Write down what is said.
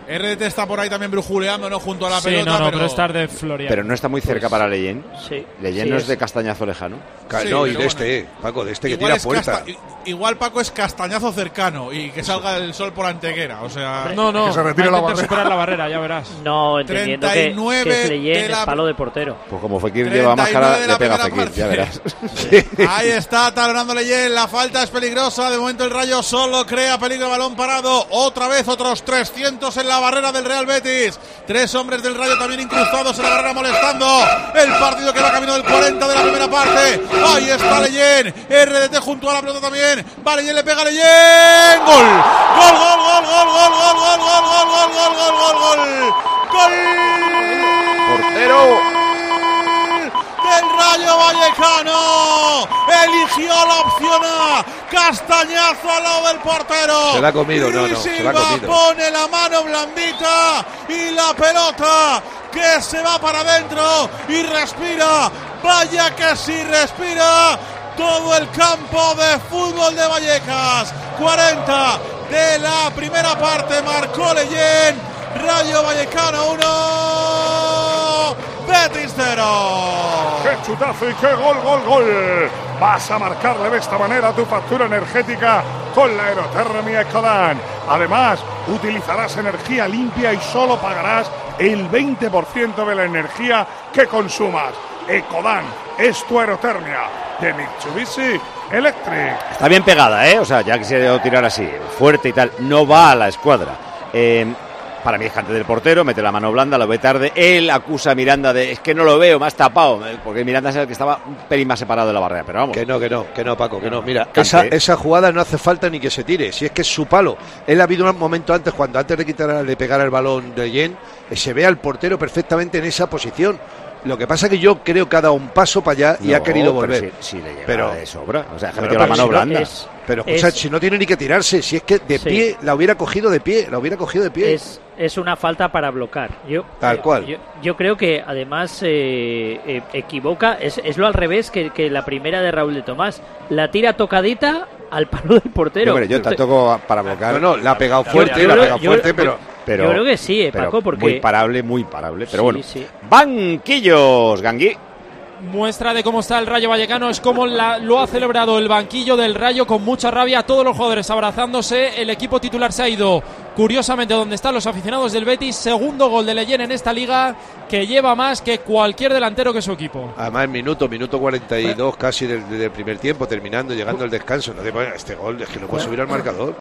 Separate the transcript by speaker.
Speaker 1: RDT está por ahí también brujuleando, ¿no? Junto a la pelota.
Speaker 2: Pero es tarde Florian.
Speaker 3: Pero no está muy cerca para Leyen.
Speaker 4: Sí.
Speaker 3: Leyen no es de castañazo lejano.
Speaker 5: No, y de bueno, Paco, de que tira puerta.
Speaker 1: Igual Paco es castañazo cercano y que salga el sol por Antequera. O sea,
Speaker 2: no,
Speaker 6: que se retire la barrera.
Speaker 2: superar la barrera, ya verás.
Speaker 4: No, entendiendo que es Leyen, es palo de portero.
Speaker 3: Pues como Fekir lleva máscara, le pega a Fekir, ya verás.
Speaker 1: Sí. Ahí está, talonando Leyen, la falta es peligrosa. De momento el Rayo solo crea peligro, balón parado. Otra vez otros 300 en la barrera del Real Betis. 3 hombres del Rayo también incrustados en la barrera molestando. El partido que va camino del 40 de la primera parte. Ahí está Leyen, RDT junto a la pelota también. Va Leyen, le pega Leyen. ¡Gol! ¡Gol, gol, gol, gol, gol, gol, gol, gol, gol, gol, gol, gol, gol! ¡Gol!
Speaker 3: ¡Portero!
Speaker 1: ¡Del Rayo Vallecano! Eligió la opción A. Castañazo al lado del portero.
Speaker 5: Se la ha comido, no, se la ha comido.
Speaker 1: Pone la mano blandita y la pelota que se va para adentro y respira. Vaya que sí respira todo el campo de fútbol de Vallecas. 40 de la primera parte, marcó Leyen. Rayo Vallecano 1, Betis 0.
Speaker 6: ¡Qué chutazo y qué gol, gol, gol! Vas a marcarle de esta manera tu factura energética con la aerotermia Ecodan. Además, utilizarás energía limpia y solo pagarás el 20% de la energía que consumas. Ecodan es tu aerotermia de Mitsubishi Electric.
Speaker 3: Está bien pegada, o sea, ya que se debe tirar así, fuerte y tal, no va a la escuadra. Para mí es cante del portero, mete la mano blanda, lo ve tarde. Él acusa a Miranda de, es que no lo veo, me has tapado, porque Miranda es el que estaba un pelín más separado de la barrera, pero vamos.
Speaker 5: Que no, Paco, que no. Mira, esa jugada no hace falta ni que se tire, si es que es su palo. Él ha habido un momento antes, cuando antes de pegar el balón de Leyen, se ve al portero perfectamente en esa posición. Lo que pasa es que yo creo que ha dado un paso para allá y ha querido volver.
Speaker 3: Si le llega de sobra, o sea, que metió la mano blanda.
Speaker 5: Pero escucha, si no tiene ni que tirarse, si es que de pie la hubiera cogido de pie,
Speaker 4: Es una falta para bloquear.
Speaker 5: Tal cual.
Speaker 4: Yo creo que además equivoca, es lo al revés que la primera de Raúl de Tomás. La tira tocadita al palo del portero.
Speaker 3: Hombre, yo te toco para bloquear.
Speaker 5: No, la ha pegado fuerte, pero
Speaker 4: yo creo que sí, Paco, porque
Speaker 3: muy parable, pero
Speaker 4: sí,
Speaker 3: bueno.
Speaker 4: Sí.
Speaker 3: Banquillos, Gangui.
Speaker 2: Muestra de cómo está el Rayo Vallecano es como lo ha celebrado el banquillo del Rayo, con mucha rabia, todos los jugadores abrazándose. El equipo titular se ha ido curiosamente donde están los aficionados del Betis. Segundo gol de Leyen en esta liga, que lleva más que cualquier delantero que su equipo.
Speaker 5: Además minuto 42 casi del primer tiempo, llegando el descanso. No te pongas, este gol es que no puede subir al marcador.